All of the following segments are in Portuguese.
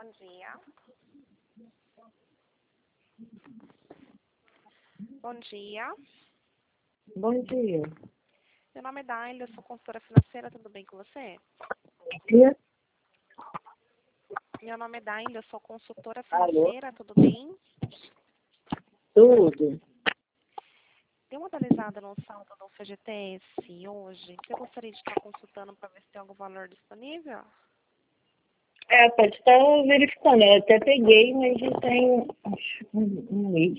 Bom dia. Bom dia. Bom dia. Meu nome é Daile, eu sou consultora financeira, tudo bem com você? Dia. Meu nome é Daile, eu sou consultora Alô? financeira, tudo bem? Tudo. Deu uma atualizada no saldo do FGTS hoje, que eu gostaria de estar consultando para ver se tem algum valor disponível? Pode estar verificando. Eu até peguei, mas já tem acho, um mês.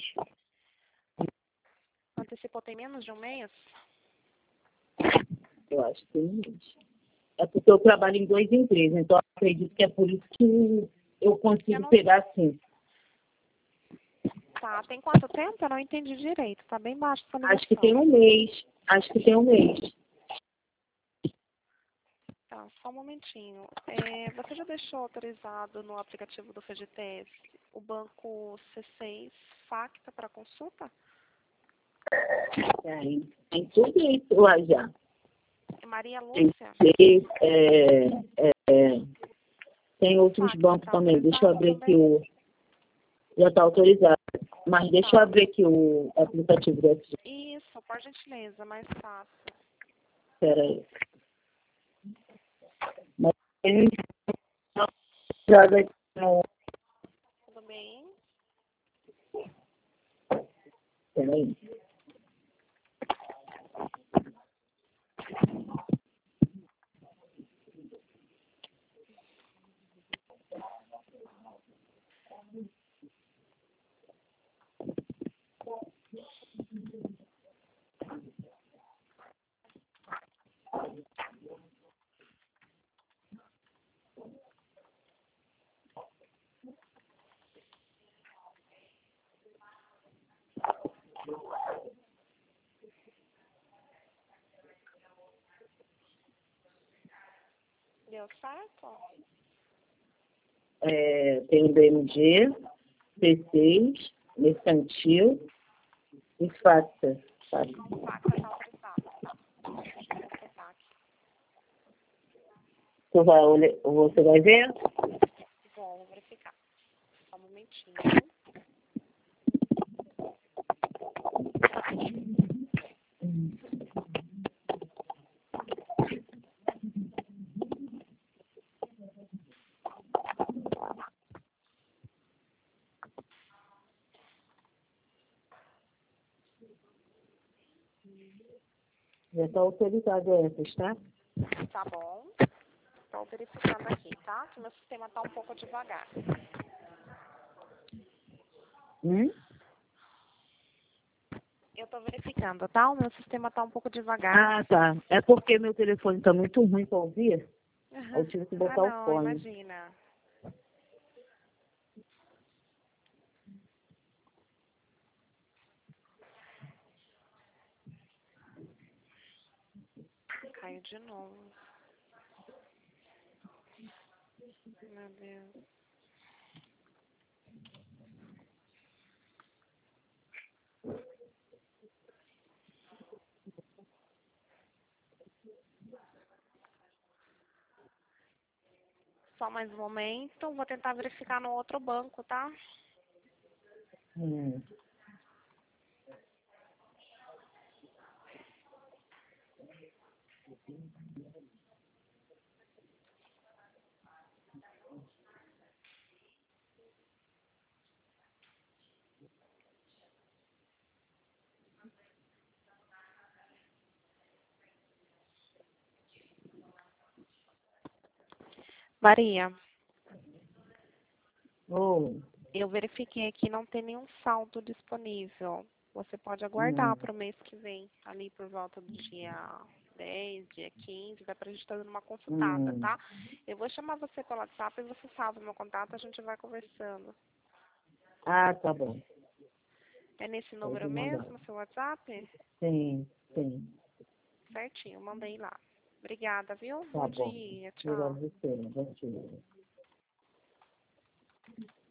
Antecipou tem menos de um mês? Eu acho que tem um mês. É porque eu trabalho em 2 empresas, então eu acredito que é por isso que eu consigo pegar assim. Tá, tem quanto tempo? Eu não entendi direito, tá bem baixo essa ligação. Acho que tem um mês. Acho que tem um mês. Tá, só um momentinho. Você já deixou autorizado no aplicativo do FGTS o banco C6 Facta para consulta? Tem tudo isso lá já. É Maria Tem, Lúcia? tem outros Facta, bancos tá também. Deixa eu autorizado abrir aqui também? o... Já está autorizado. Mas deixa eu Tá. abrir aqui o aplicativo do FG. Isso, por gentileza, mais fácil. Espera aí. Mas tem autorizado aqui no... Tudo bem? Espera aí. Deu certo? Tem o BMG, C6, Mercantil e FATA. Sabe? Facta tá autorizado. Vou colocar aqui. Você vai ver? Vou verificar. Só um momentinho. Já está autorizado essas, tá? Tá bom. Estou verificando aqui, tá? Que meu sistema tá um pouco devagar. Eu tô verificando, tá? O meu sistema tá um pouco devagar. Ah, tá. É porque meu telefone está muito ruim para ouvir. Eu tive que botar o não, fone. imagina. Caiu de novo. Meu Deus. Só mais um momento. Vou tentar verificar no outro banco, tá? Hum. Maria, Oh. eu verifiquei aqui, não tem nenhum saldo disponível. Você pode aguardar Hum. para o mês que vem, ali por volta do dia 10, dia 15, dá pra gente estar dando uma consultada, Hum. tá? Eu vou chamar você pelo WhatsApp e você salva meu contato, a gente vai conversando. Ah, tá bom. É nesse Pode número mandar. mesmo, seu WhatsApp? Sim, sim. Certinho, mandei lá. Obrigada, viu? Tá Bom bom. dia, Obrigado tchau. a você. Bom dia.